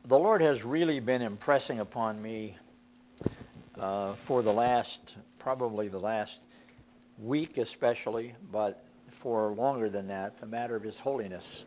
The Lord has really been impressing upon me for probably the last week especially, but for longer than that, the matter of His holiness.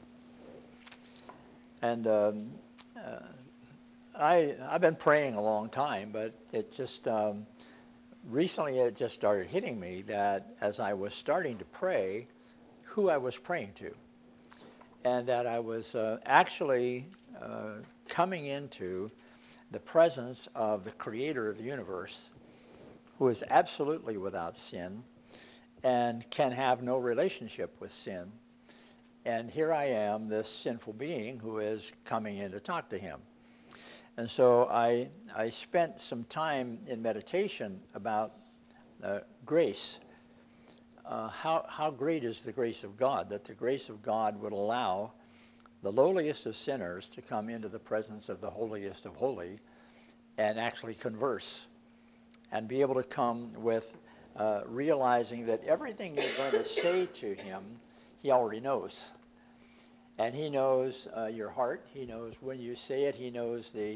And uh, I've been praying a long time, but it just recently it just started hitting me that as I was starting to pray, who I was praying to, and that I was actually coming into the presence of the Creator of the universe, who is absolutely without sin and can have no relationship with sin. And here I am, this sinful being who is coming in to talk to him. And so I spent some time in meditation about grace. How great is the grace of God, that the grace of God would allow the lowliest of sinners to come into the presence of the holiest of holy and actually converse and be able to come with realizing that everything you're going to say to him, he already knows. And he knows your heart. He knows when you say it. He knows the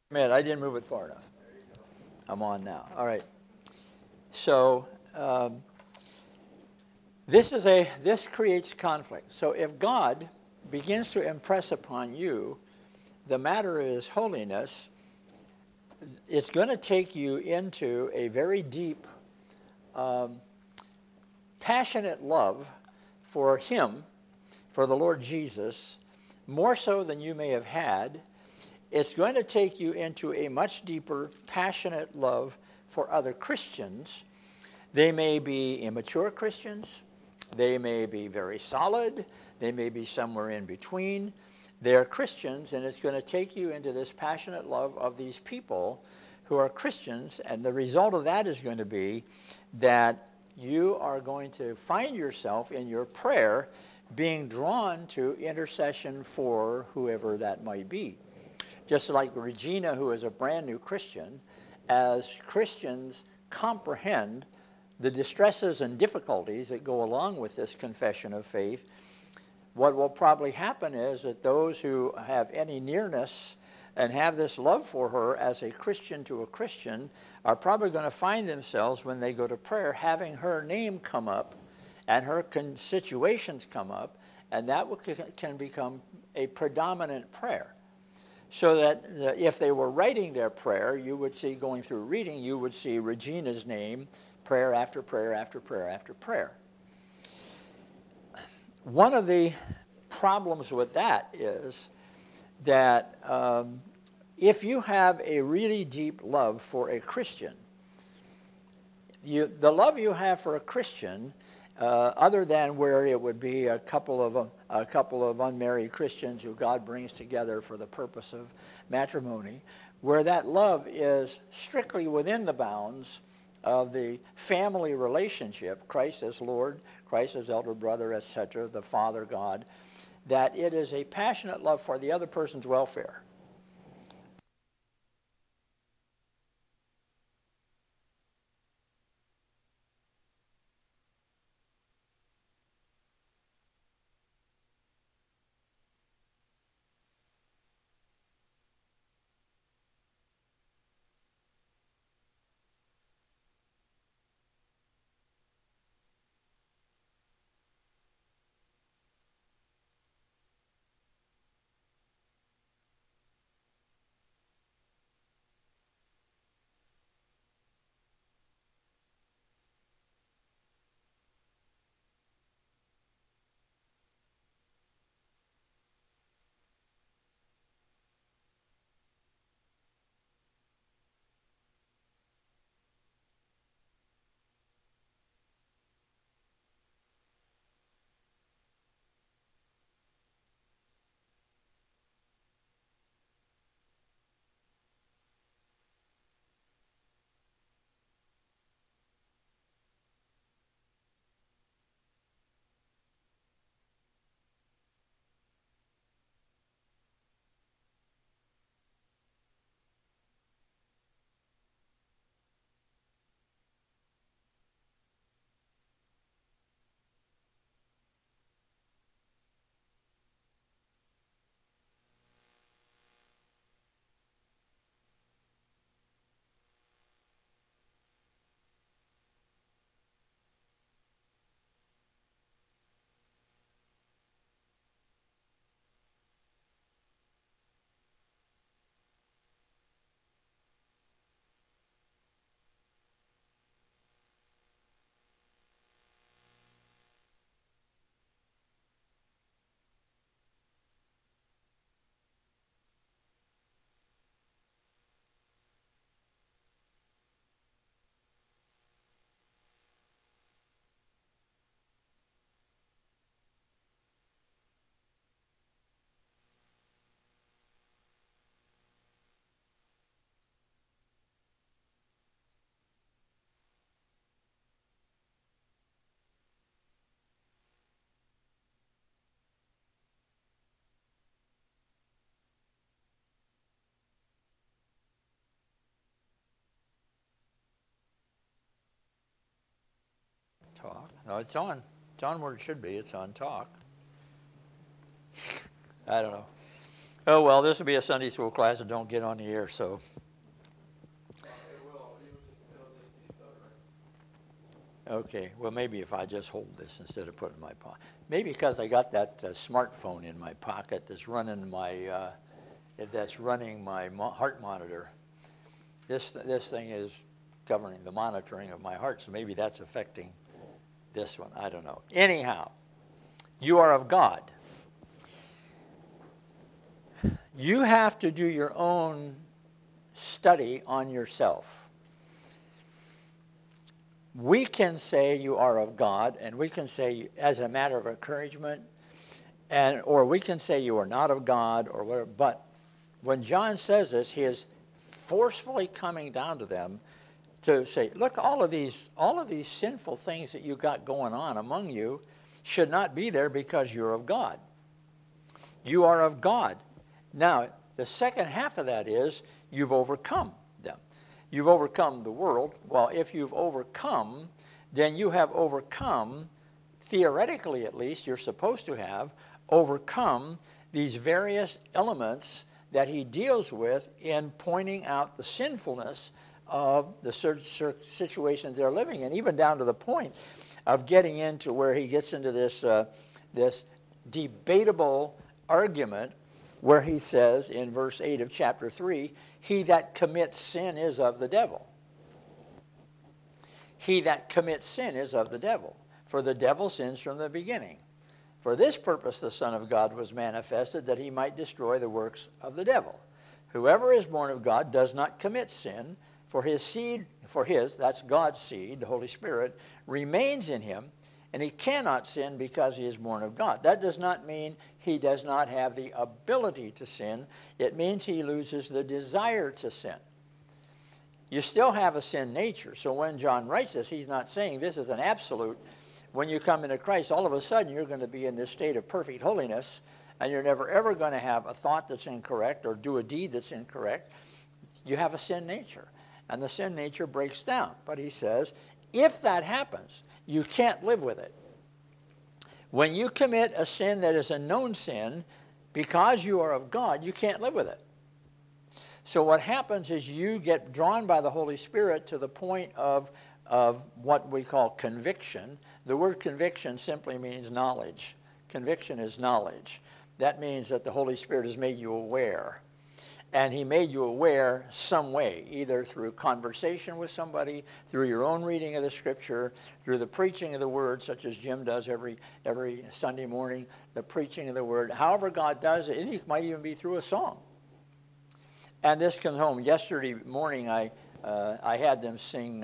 Man, I didn't move it far enough. I'm on now. All right. So um, this creates conflict. So if God begins to impress upon you the matter is holiness, it's going to take you into a very deep, um, passionate love for Him, for the Lord Jesus, more so than you may have had. It's going to take you into a much deeper, passionate love for other Christians. They may be immature Christians. They may be very solid. They may be somewhere in between. They're Christians, and it's going to take you into this passionate love of these people who are Christians. And the result of that is going to be that you are going to find yourself in your prayer being drawn to intercession for whoever that might be. Just like Regina, who is a brand new Christian, as Christians comprehend the distresses and difficulties that go along with this confession of faith, what will probably happen is that those who have any nearness and have this love for her as a Christian to a Christian are probably going to find themselves, when they go to prayer, having her name come up and her situations come up, and that can become a predominant prayer. So that if they were writing their prayer, you would see, going through reading, you would see Regina's name, prayer after prayer after prayer after prayer. One of the problems with that is that if you have a really deep love for a Christian, the love you have for a Christian, other than where it would be a couple of unmarried Christians who God brings together for the purpose of matrimony, where that love is strictly within the bounds of the family relationship, Christ as Lord, Christ as elder brother, etc., the Father God, that it is a passionate love for the other person's welfare. Talk. No, it's on. It's on where it should be. It's on talk. I don't know. Oh, well, this will be a Sunday school class that don't get on the air, so. It will. It'll just be stuttering. Okay, well, maybe if I just hold this instead of putting it in my pocket. Maybe because I got that smartphone in my pocket that's running my heart monitor. This thing is governing the monitoring of my heart, so maybe that's affecting this one. I don't know. Anyhow, you are of God. You have to do your own study on yourself. We can say you are of God, and we can say as a matter of encouragement, or we can say you are not of God, or whatever. But when John says this, he is forcefully coming down to them to say, look, all of these sinful things that you got going on among you should not be there because you're of God. You are of God. Now, the second half of that is you've overcome them. You've overcome the world. Well, if you've overcome, then you have overcome, theoretically at least, you're supposed to have overcome these various elements that he deals with in pointing out the sinfulness of the situations they're living in, even down to the point of getting into where he gets into this debatable argument where he says in verse 8 of chapter 3, he that commits sin is of the devil. He that commits sin is of the devil, for the devil sins from the beginning. For this purpose the Son of God was manifested, that he might destroy the works of the devil. Whoever is born of God does not commit sin, for his seed, that's God's seed, the Holy Spirit, remains in him, and he cannot sin because he is born of God. That does not mean he does not have the ability to sin. It means he loses the desire to sin. You still have a sin nature. So when John writes this, he's not saying this is an absolute. When you come into Christ, all of a sudden you're going to be in this state of perfect holiness, and you're never ever going to have a thought that's incorrect or do a deed that's incorrect. You have a sin nature, and the sin nature breaks down. But he says, if that happens, you can't live with it. When you commit a sin that is a known sin, because you are of God, you can't live with it. So what happens is you get drawn by the Holy Spirit to the point of what we call conviction. The word conviction simply means knowledge. Conviction is knowledge. That means that the Holy Spirit has made you aware. And he made you aware some way, either through conversation with somebody, through your own reading of the Scripture, through the preaching of the Word, such as Jim does every Sunday morning, the preaching of the Word. However God does it, it might even be through a song. And this comes home. Yesterday morning, I had them sing,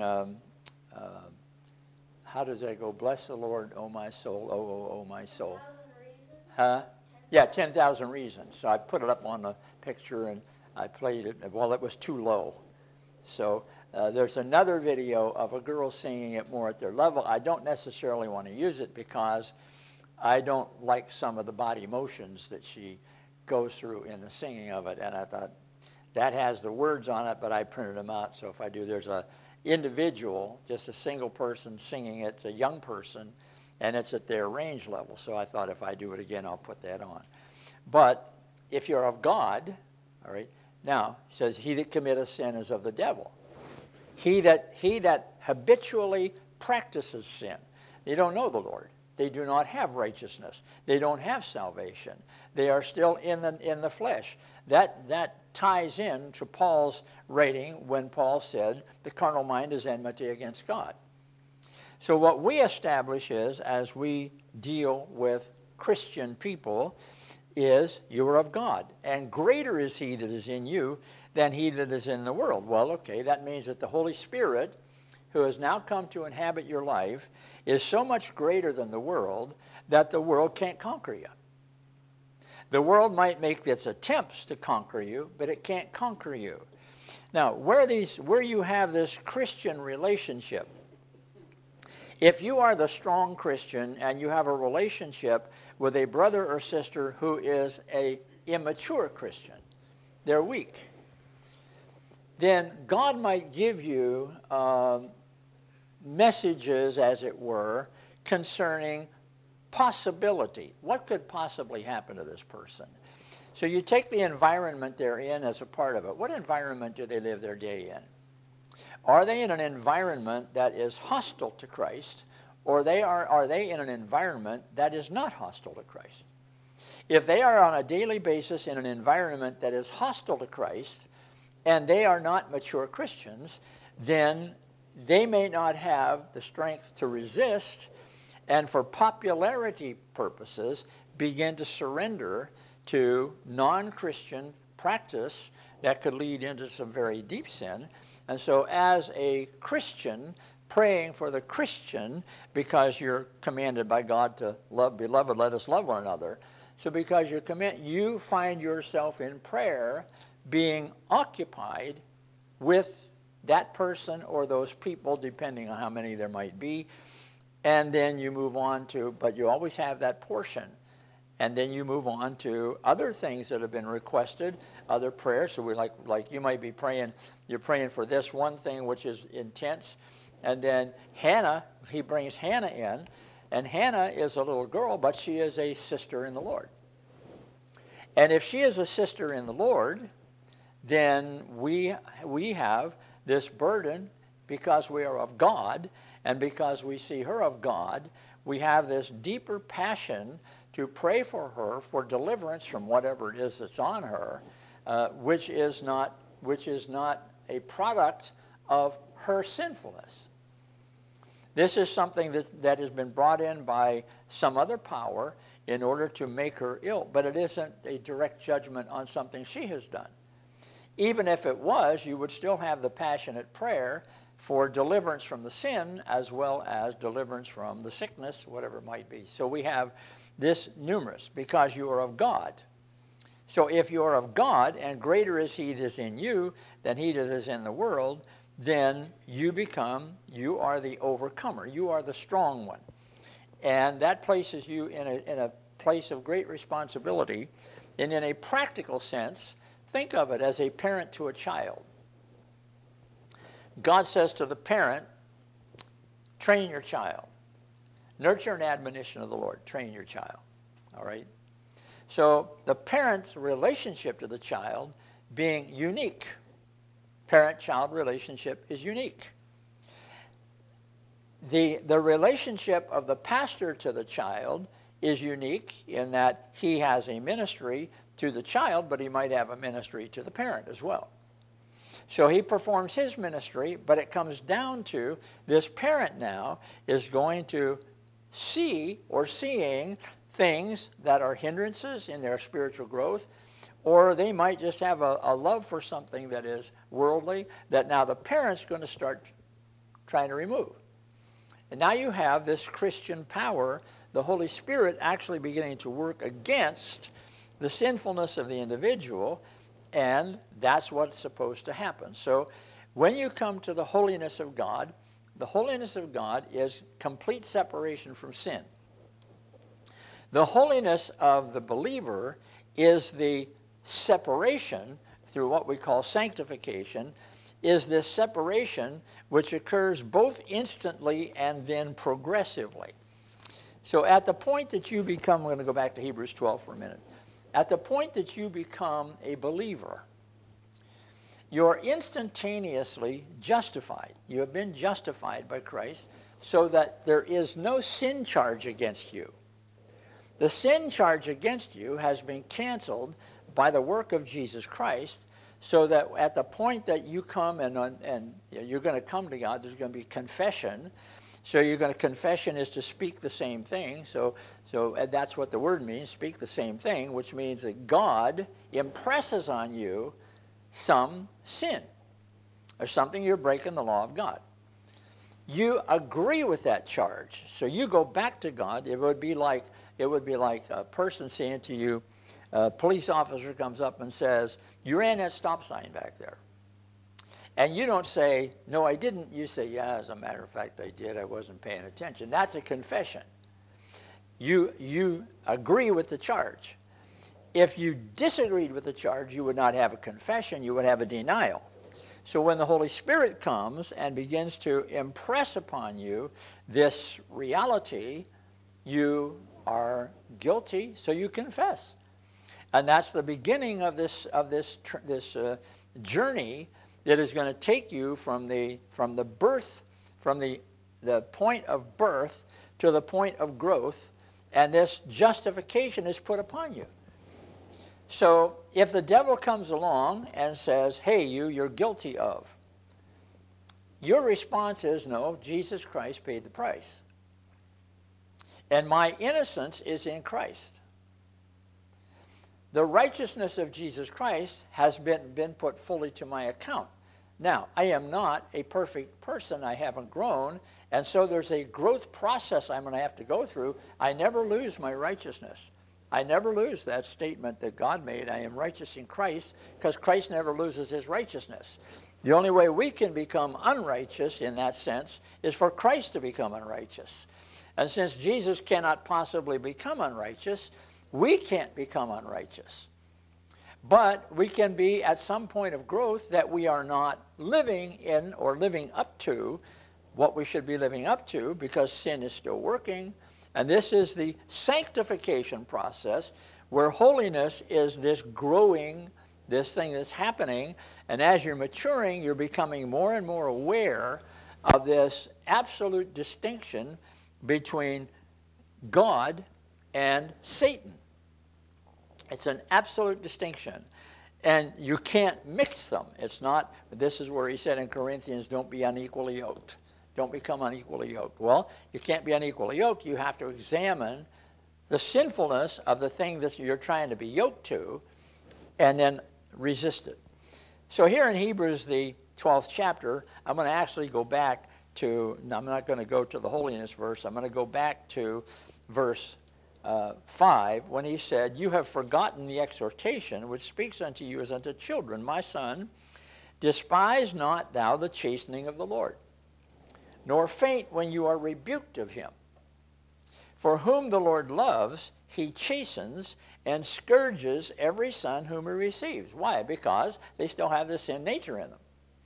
how does that go? Bless the Lord, O my soul, oh, my soul. 10,000 reasons? Huh? Yeah, 10,000 Reasons. So I put it up on the picture, and I played it. Well, it was too low. So there's another video of a girl singing it more at their level. I don't necessarily want to use it because I don't like some of the body motions that she goes through in the singing of it. And I thought, that has the words on it, but I printed them out. So if I do, there's a individual, just a single person singing it. It's a young person, and it's at their range level. So I thought if I do it again, I'll put that on. But if you're of God, all right, now it says, he that committeth sin is of the devil. He that habitually practices sin. They don't know the Lord. They do not have righteousness. They don't have salvation. They are still in the flesh. That ties in to Paul's writing when Paul said the carnal mind is enmity against God. So what we establish is, as we deal with Christian people, is you are of God. And greater is he that is in you than he that is in the world. Well, okay, that means that the Holy Spirit, who has now come to inhabit your life, is so much greater than the world that the world can't conquer you. The world might make its attempts to conquer you, but it can't conquer you. Now, where you have this Christian relationship, if you are the strong Christian and you have a relationship with a brother or sister who is an immature Christian, they're weak, then God might give you messages, as it were, concerning possibility. What could possibly happen to this person? So you take the environment they're in as a part of it. What environment do they live their day in? Are they in an environment that is hostile to Christ, or are they in an environment that is not hostile to Christ? If they are on a daily basis in an environment that is hostile to Christ, and they are not mature Christians, then they may not have the strength to resist, and for popularity purposes, begin to surrender to non-Christian practice that could lead into some very deep sin. And so as a Christian, praying for the Christian, because you're commanded by God to love, beloved, let us love one another. So because you find yourself in prayer being occupied with that person or those people, depending on how many there might be, and then you move on to, but you always have that portion. And then you move on to other things that have been requested, other prayers. So we like you might be praying, you're praying for this one thing which is intense. And then Hannah, he brings Hannah in, and Hannah is a little girl, but she is a sister in the Lord. And if she is a sister in the Lord, then we have this burden because we are of God, and because we see her of God, we have this deeper passion to pray for her for deliverance from whatever it is that's on her, which is not a product of her sinfulness. This is something that has been brought in by some other power in order to make her ill, but it isn't a direct judgment on something she has done. Even if it was, you would still have the passionate prayer for deliverance from the sin as well as deliverance from the sickness, whatever it might be. So we have this numerous, because you are of God. So if you are of God, and greater is he that is in you than he that is in the world, then you are the overcomer. You are the strong one. And that places you in a place of great responsibility. And in a practical sense, think of it as a parent to a child. God says to the parent, train your child. Nurture and admonition of the Lord. Train your child. All right? So the parent's relationship to the child being unique. Parent-child relationship is unique. The relationship of the pastor to the child is unique in that he has a ministry to the child, but he might have a ministry to the parent as well. So he performs his ministry, but it comes down to this parent now is going to seeing things that are hindrances in their spiritual growth, or they might just have a love for something that is worldly that now the parent's going to start trying to remove. And now you have this Christian power, the Holy Spirit actually beginning to work against the sinfulness of the individual, and that's what's supposed to happen. So when you come to the holiness of God, the holiness of God is complete separation from sin. The holiness of the believer is the separation through what we call sanctification, is this separation which occurs both instantly and then progressively. So at the point that you become, we're going to go back to Hebrews 12 for a minute. At the point that you become a believer, you're instantaneously justified. You have been justified by Christ so that there is no sin charge against you. The sin charge against you has been canceled by the work of Jesus Christ, so that at the point that you come and you're going to come to God, there's going to be confession. So confession is to speak the same thing. So that's what the word means, speak the same thing, which means that God impresses on you some sin or something you're breaking the law of God. You agree with that charge. So you go back to God. It would be like a person saying to you, a police officer comes up and says, you ran that stop sign back there. And you don't say, no, I didn't. You say, yeah, as a matter of fact, I did. I wasn't paying attention. That's a confession. You agree with the charge. If you disagreed with the charge, you would not have a confession. You would have a denial. So when the Holy Spirit comes and begins to impress upon you this reality, you are guilty, so you confess. And that's the beginning of this journey that is going to take you from the birth, from the point of birth to the point of growth, and this justification is put upon you. So if the devil comes along and says, hey, you're guilty of, your response is, no, Jesus Christ paid the price. And my innocence is in Christ. The righteousness of Jesus Christ has been put fully to my account. Now, I am not a perfect person. I haven't grown. And so there's a growth process I'm going to have to go through. I never lose my righteousness. I never lose that statement that God made, I am righteous in Christ, because Christ never loses his righteousness. The only way we can become unrighteous in that sense is for Christ to become unrighteous. And since Jesus cannot possibly become unrighteous, we can't become unrighteous. But we can be at some point of growth that we are not living in or living up to what we should be living up to, because sin is still working. And this is the sanctification process, where holiness is this growing, this thing that's happening. And as you're maturing, you're becoming more and more aware of this absolute distinction between God and Satan. It's an absolute distinction. And you can't mix them. It's not, this is where he said in Corinthians, don't be unequally yoked. Don't become unequally yoked. Well, you can't be unequally yoked. You have to examine the sinfulness of the thing that you're trying to be yoked to and then resist it. So here in Hebrews, the 12th chapter, I'm going to actually go back to, I'm not going to go to the holiness verse. I'm going to go back to verse 5, when he said, you have forgotten the exhortation which speaks unto you as unto children. My son, despise not thou the chastening of the Lord, nor faint when you are rebuked of him. For whom the Lord loves, he chastens and scourges every son whom he receives. Why? Because they still have the sin nature in them.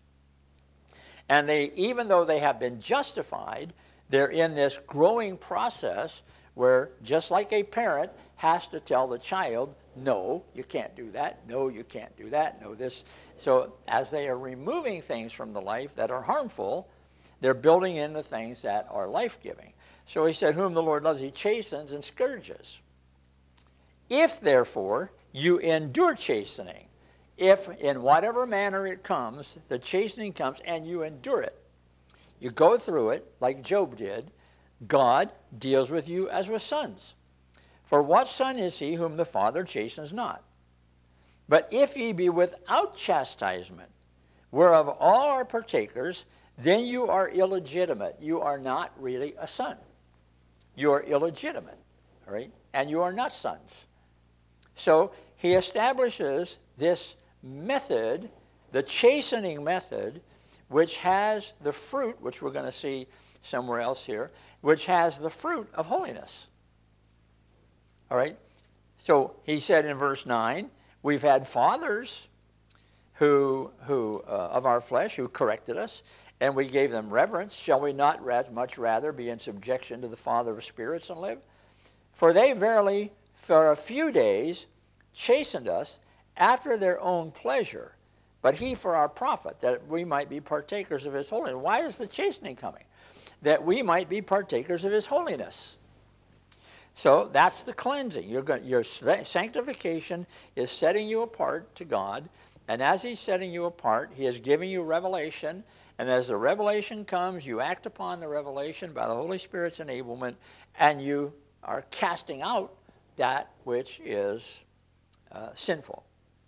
And they, even though they have been justified, they're in this growing process where, just like a parent has to tell the child, no, you can't do that, no, you can't do that, no, this. So as they are removing things from the life that are harmful, they're building in the things that are life-giving. So he said, whom the Lord loves, he chastens and scourges. If, therefore, you endure chastening, if in whatever manner it comes, the chastening comes, and you endure it, you go through it like Job did, God deals with you as with sons. For what son is he whom the Father chastens not? But if ye be without chastisement, whereof all are partakers, then you are illegitimate. You are not really a son. You are illegitimate, all right? And you are not sons. So he establishes this method, the chastening method, which has the fruit, which we're going to see somewhere else here, which has the fruit of holiness. All right? So he said in verse 9, we've had fathers who of our flesh who corrected us, and we gave them reverence. Shall we not much rather be in subjection to the Father of spirits and live? For they verily for a few days chastened us after their own pleasure, but he for our profit, that we might be partakers of his holiness. Why is the chastening coming? That we might be partakers of his holiness. So that's the cleansing. Your sanctification is setting you apart to God, and as he's setting you apart, he is giving you revelation, and as the revelation comes, you act upon the revelation by the Holy Spirit's enablement, and you are casting out that which is sinful.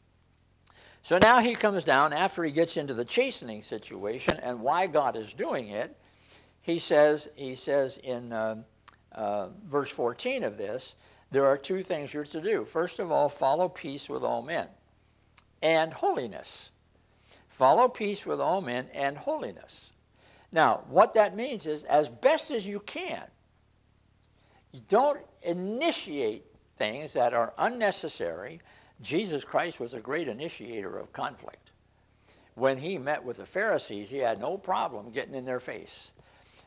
So now he comes down after he gets into the chastening situation and why God is doing it. He says in verse 14 of this, there are two things you're to do. First of all, follow peace with all men and holiness. Follow peace with all men and holiness. Now, what that means is, as best as you can, you don't initiate things that are unnecessary. Jesus Christ was a great initiator of conflict. When he met with the Pharisees, he had no problem getting in their face.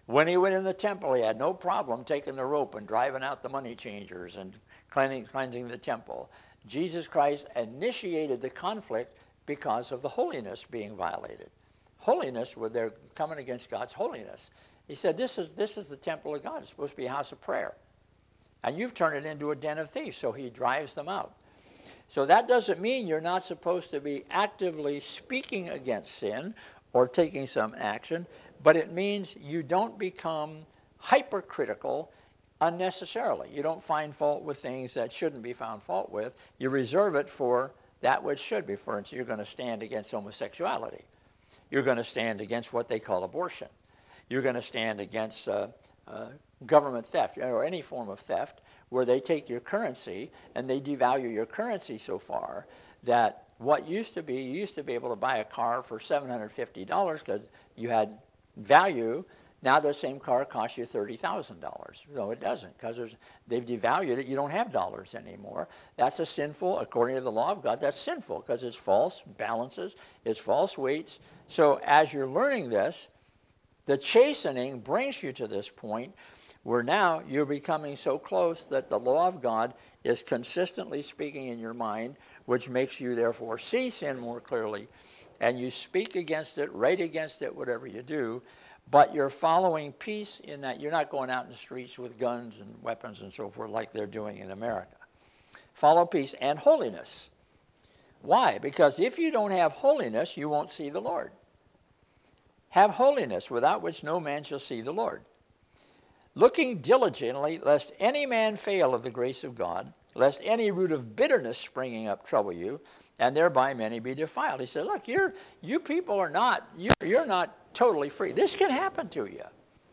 When he went in the temple, he had no problem taking the rope and driving out the money changers and cleansing the temple. Jesus Christ initiated the conflict because of the holiness being violated. Holiness, where they're coming against God's holiness. He said, this is the temple of God. It's supposed to be a house of prayer. And you've turned it into a den of thieves, so he drives them out. So that doesn't mean you're not supposed to be actively speaking against sin or taking some action, but it means you don't become hypercritical unnecessarily. You don't find fault with things that shouldn't be found fault with. You reserve it for that which should be. For instance, you're going to stand against homosexuality. You're going to stand against what they call abortion. You're going to stand against government theft or any form of theft where they take your currency and they devalue your currency so far that what used to be, you used to be able to buy a car for $750 because you had value. Now the same car costs you $30,000. No, it doesn't, because they've devalued it. You don't have dollars anymore. That's a sinful, according to the law of God, that's sinful because it's false balances, it's false weights. So as you're learning this, the chastening brings you to this point where now you're becoming so close that the law of God is consistently speaking in your mind, which makes you therefore see sin more clearly, and you speak against it, write against it, whatever you do, but you're following peace in that you're not going out in the streets with guns and weapons and so forth like they're doing in America. Follow peace and holiness. Why? Because if you don't have holiness, you won't see the Lord. Have holiness, without which no man shall see the Lord. Looking diligently, lest any man fail of the grace of God, lest any root of bitterness springing up trouble you, and thereby many be defiled. He said, look, you people are not, you're not totally free. This can happen to you.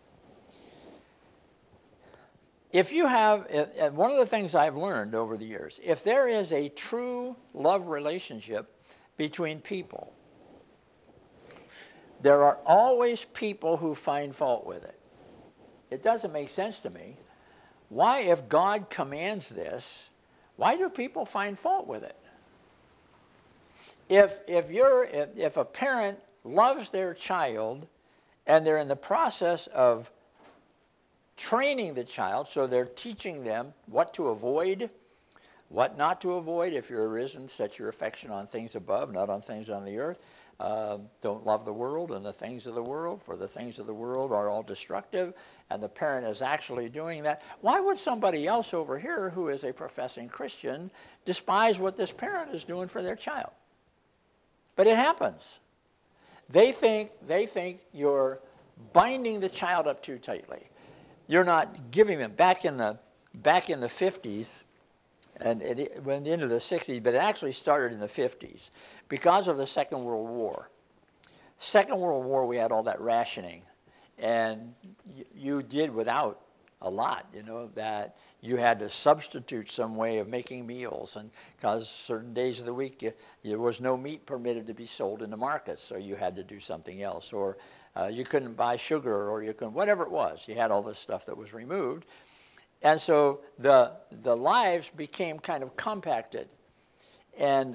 If you have, one of the things I've learned over the years, if there is a true love relationship between people, there are always people who find fault with it. It doesn't make sense to me. Why, if God commands this, why do people find fault with it? If a parent loves their child and they're in the process of training the child, so they're teaching them what to avoid, what not to avoid. If you're arisen, set your affection on things above, not on things on the earth. Don't love the world and the things of the world, for the things of the world are all destructive, and the parent is actually doing that. Why would somebody else over here who is a professing Christian despise what this parent is doing for their child? But it happens. They think you're binding the child up too tightly. You're not giving them back in the 50s, and it went into the 60s, but it actually started in the 50s because of the Second World War. Second World War, we had all that rationing, and you did without a lot, that you had to substitute some way of making meals, and because certain days of the week there was no meat permitted to be sold in the markets, so you had to do something else, or you couldn't buy sugar, or you couldn't, whatever it was. You had all this stuff that was removed. And so the lives became kind of compacted. And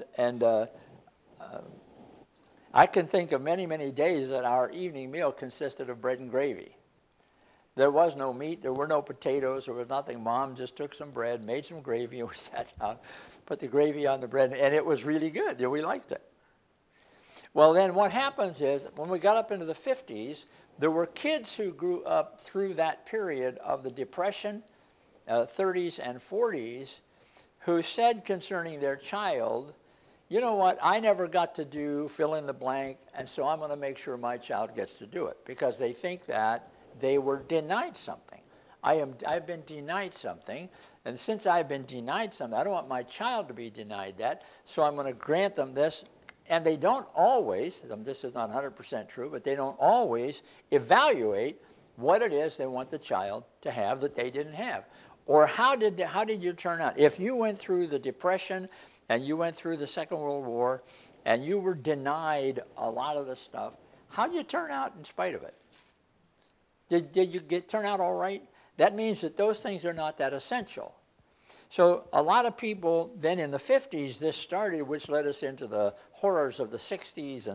I can think of many, many days that our evening meal consisted of bread and gravy. There was no meat, there were no potatoes, there was nothing. Mom just took some bread, made some gravy, and we sat down, put the gravy on the bread, and it was really good. We liked it. Well, then what happens is, when we got up into the 50s, there were kids who grew up through that period of the Depression, 30s and 40s, who said concerning their child, you know what, I never got to do fill in the blank, and so I'm going to make sure my child gets to do it, because they think that they were denied something. I've been denied something, and since I've been denied something, I don't want my child to be denied that, so I'm going to grant them this. And they don't always, this is not 100% true, but they don't always evaluate what it is they want the child to have that they didn't have. Or how did you turn out? If you went through the Depression and you went through the Second World War and you were denied a lot of the stuff, how did you turn out in spite of it? Did you turn out all right? That means that those things are not that essential. So a lot of people then in the 50s, this started, which led us into the horrors of the 60s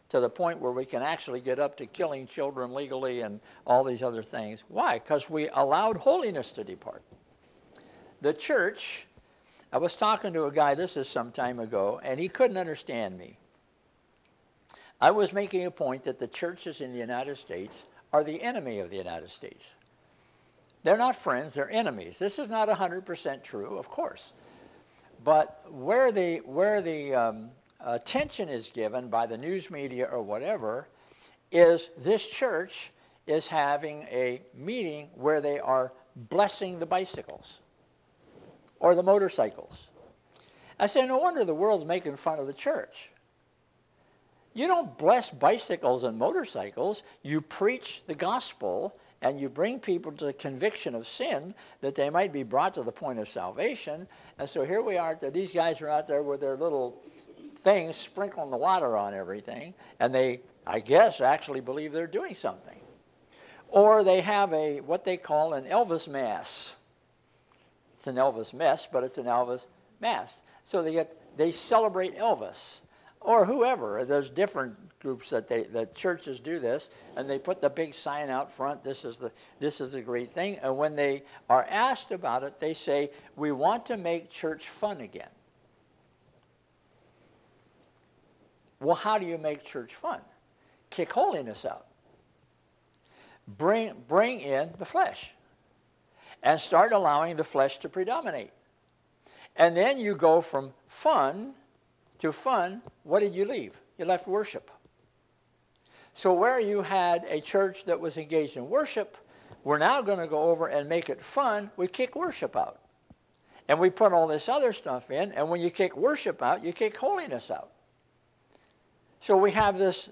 to the point where we can actually get up to killing children legally and all these other things. Why? Because we allowed holiness to depart. The church, I was talking to a guy, this is some time ago, and he couldn't understand me. I was making a point that the churches in the United States are the enemy of the United States. They're not friends, they're enemies. This is not 100% true, of course. But where the attention is given by the news media or whatever is this church is having a meeting where they are blessing the bicycles or the motorcycles. I say, no wonder the world's making fun of the church. You don't bless bicycles and motorcycles. You preach the gospel and you bring people to the conviction of sin that they might be brought to the point of salvation. And so here we are, these guys are out there with their little things sprinkling the water on everything, and they, I guess, actually believe they're doing something. Or they have what they call an Elvis Mass. It's an Elvis mess, but it's an Elvis Mass. So they celebrate Elvis. Or whoever. There's different groups that churches do this, and they put the big sign out front, this is a great thing. And when they are asked about it, they say, we want to make church fun again. Well, how do you make church fun? Kick holiness out. Bring in the flesh. And start allowing the flesh to predominate. And then you go from fun to fun. What did you leave? You left worship. So where you had a church that was engaged in worship, we're now going to go over and make it fun. We kick worship out. And we put all this other stuff in, and when you kick worship out, you kick holiness out. So we have this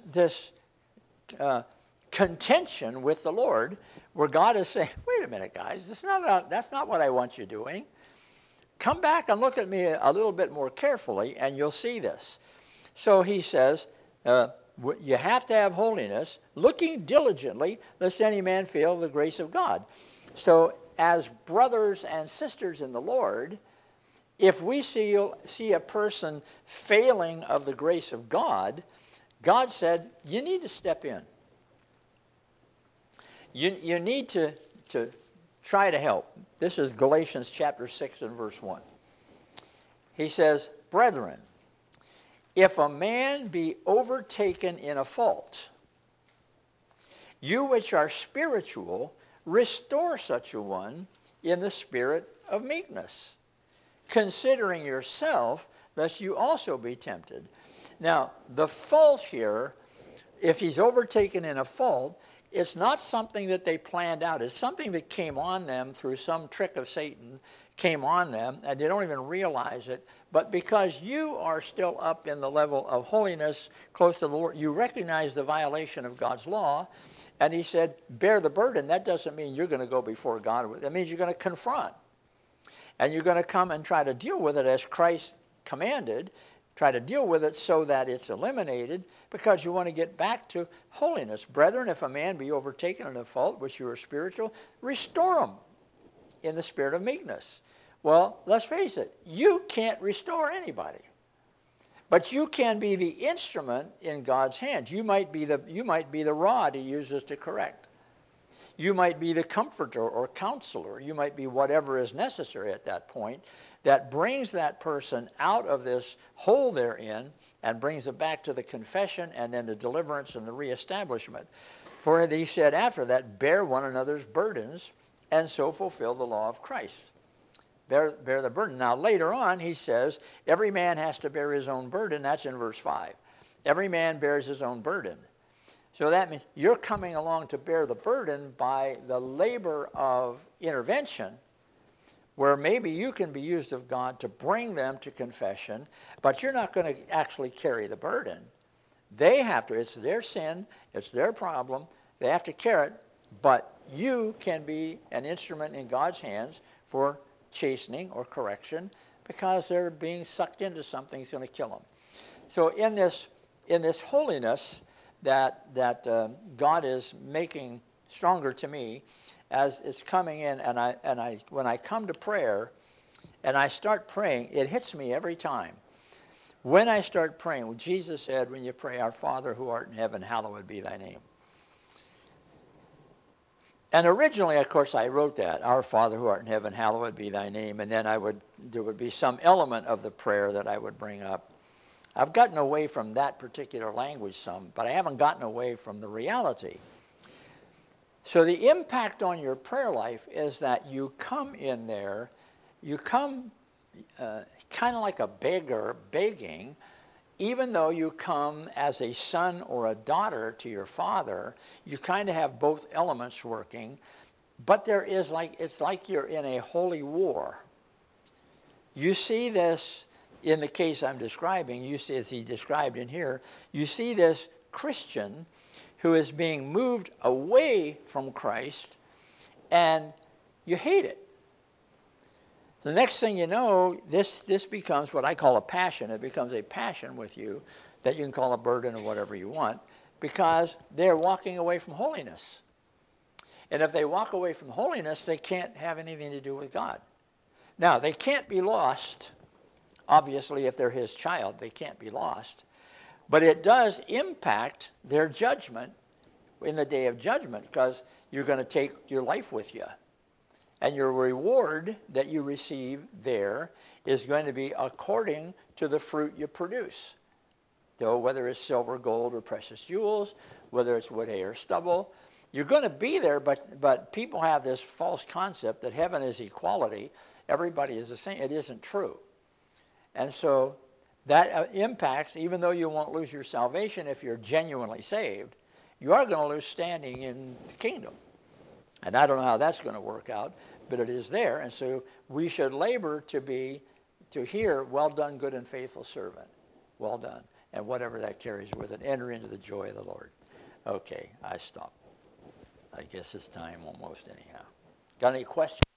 contention with the Lord where God is saying, wait a minute, guys, that's not what I want you doing. Come back and look at me a little bit more carefully, and you'll see this. So he says, you have to have holiness, looking diligently, lest any man fail the grace of God. So as brothers and sisters in the Lord, if we see a person failing of the grace of God, God said, you need to step in. You need to try to help. This is Galatians chapter 6 and verse 1. He says, brethren, if a man be overtaken in a fault, you which are spiritual, restore such a one in the spirit of meekness, considering yourself, lest you also be tempted. Now, the fault here, if he's overtaken in a fault, it's not something that they planned out. It's something that came on them through some trick of Satan, came on them, and they don't even realize it. But because you are still up in the level of holiness, close to the Lord, you recognize the violation of God's law. And he said, bear the burden. That doesn't mean you're going to go before God. That means you're going to confront. And you're going to come and try to deal with it as Christ commanded. Try to deal with it so that it's eliminated, because you want to get back to holiness. Brethren, if a man be overtaken in a fault, which you are spiritual, restore him in the spirit of meekness. Well, let's face it, you can't restore anybody. But you can be the instrument in God's hands. You might be the rod he uses to correct. You might be the comforter or counselor. You might be whatever is necessary at that point that brings that person out of this hole they're in and brings it back to the confession and then the deliverance and the reestablishment. For he said after that, bear one another's burdens and so fulfill the law of Christ. Bear the burden. Now later on he says, every man has to bear his own burden. That's in verse 5. Every man bears his own burden. So that means you're coming along to bear the burden by the labor of intervention, where maybe you can be used of God to bring them to confession, but you're not going to actually carry the burden. They have to. It's their sin. It's their problem. They have to carry it, but you can be an instrument in God's hands for chastening or correction, because they're being sucked into something that's going to kill them. So in this holiness that God is making stronger to me, as it's coming in, and when I come to prayer and I start praying, it hits me every time. When I start praying, well, Jesus said, when you pray, Our Father who art in heaven, hallowed be thy name. And originally, of course, I wrote that, Our Father who art in heaven, hallowed be thy name. And then there would be some element of the prayer that I would bring up. I've gotten away from that particular language some, but I haven't gotten away from the reality. So the impact on your prayer life is that you come in there, you come kind of like a beggar begging, even though you come as a son or a daughter to your father, you kind of have both elements working, but it's like you're in a holy war. You see this in the case I'm describing, you see, as he described in here, you see this Christian who is being moved away from Christ, and you hate it. The next thing you know, this becomes what I call a passion. It becomes a passion with you that you can call a burden or whatever you want, because they're walking away from holiness. And if they walk away from holiness, they can't have anything to do with God. Now, they can't be lost. Obviously, if they're his child, they can't be lost. But it does impact their judgment in the day of judgment, because you're going to take your life with you. And your reward that you receive there is going to be according to the fruit you produce. So whether it's silver, gold, or precious jewels, whether it's wood, hay, or stubble, you're going to be there, but people have this false concept that heaven is equality. Everybody is the same. It isn't true. And so that impacts, even though you won't lose your salvation if you're genuinely saved, you are going to lose standing in the kingdom. And I don't know how that's going to work out, but it is there. And so we should labor to hear, well done, good and faithful servant. Well done. And whatever that carries with it, enter into the joy of the Lord. Okay, I stop. I guess it's time almost anyhow. Got any questions?